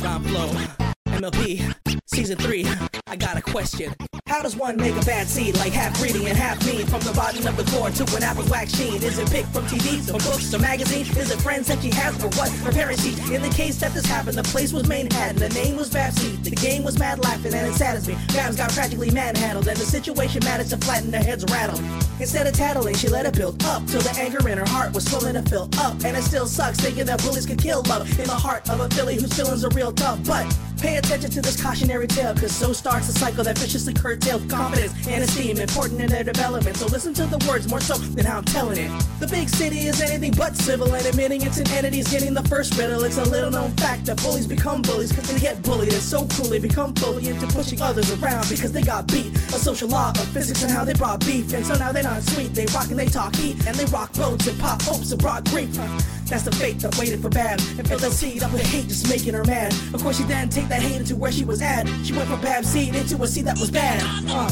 Don Flow, MLB, Season 3, I got a question. How does one make a bad seed, like half greedy and half mean? From the bottom of the core to an apple's wax sheen. Is it picked from TVs or books or magazines? Is it friends that she has or what her parents teach? In the case that this happened, the place was Manhattan. The name was Babseed. The game was mad laughing and it saddens me. Babs got tragically manhandled and the situation managed to flatten their heads rattled. Instead of tattling, she let it build up till the anger in her heart was swollen to fill up. And it still sucks thinking that bullies could kill love in the heart of a Philly whose feelings are real tough. But pay attention to this cautionary tale, cause so starts a cycle that viciously curtails confidence and esteem, important in their development. So listen to the words more so than how I'm telling it. The big city is anything but civil, and admitting it's an entity is getting the first riddle. It's a little known fact that bullies become bullies cause they get bullied, and so cruelly become bullied into pushing others around because they got beat. A social law of physics and how they brought beef, and so now they're not sweet. They rock and they talk heat, and they rock roads and pop hopes and brought grief. That's the fate that waited for Bab, and filled that seed up with hate, just making her mad. Of course she didn't take that hate into where she was at. She went from Bab's seed into a seed that was bad.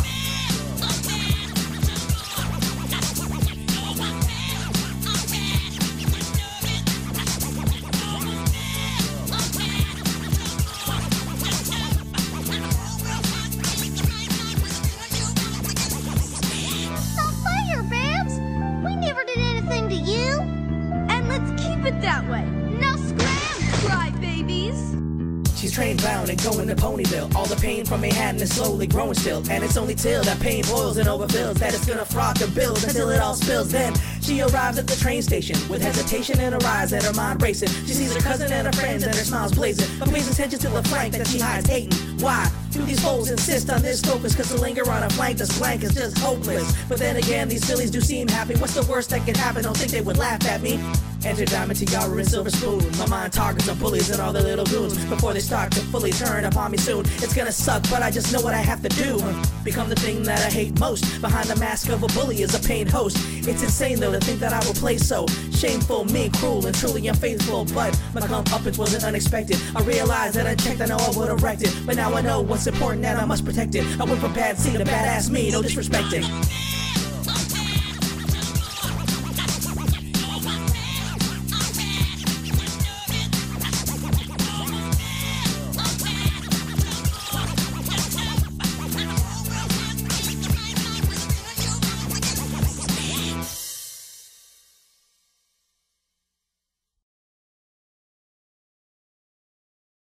That way. Now scram, cry babies. She's train bound and going to Ponyville. All the pain from Manhattan is slowly growing still, and it's only till that pain boils and overfills that it's gonna froth and build until it all spills. Then she arrives at the train station with hesitation in her eyes and her mind racing. She sees her cousin and her friends and her smile's blazing, but pays attention to the flank that she hides hating. Why do these hoes insist on this focus? Cause to linger on a flank that's blank is just hopeless. But then again, these fillies do seem happy. What's the worst that could happen? Don't think they would laugh at me. Enter Diamond Tiara and Silver Spoon. My mind targets on bullies and all the little goons before they start to fully turn upon me soon. It's gonna suck, but I just know what I have to do. Become the thing that I hate most. Behind the mask of a bully is a pained host. It's insane though to think that I will play so shameful, mean, cruel, and truly unfaithful. But my comeuppance wasn't unexpected. I realized that unchecked I know I would have wrecked it, but now I know what's important and I must protect it. I went from bad C to badass me, no disrespecting.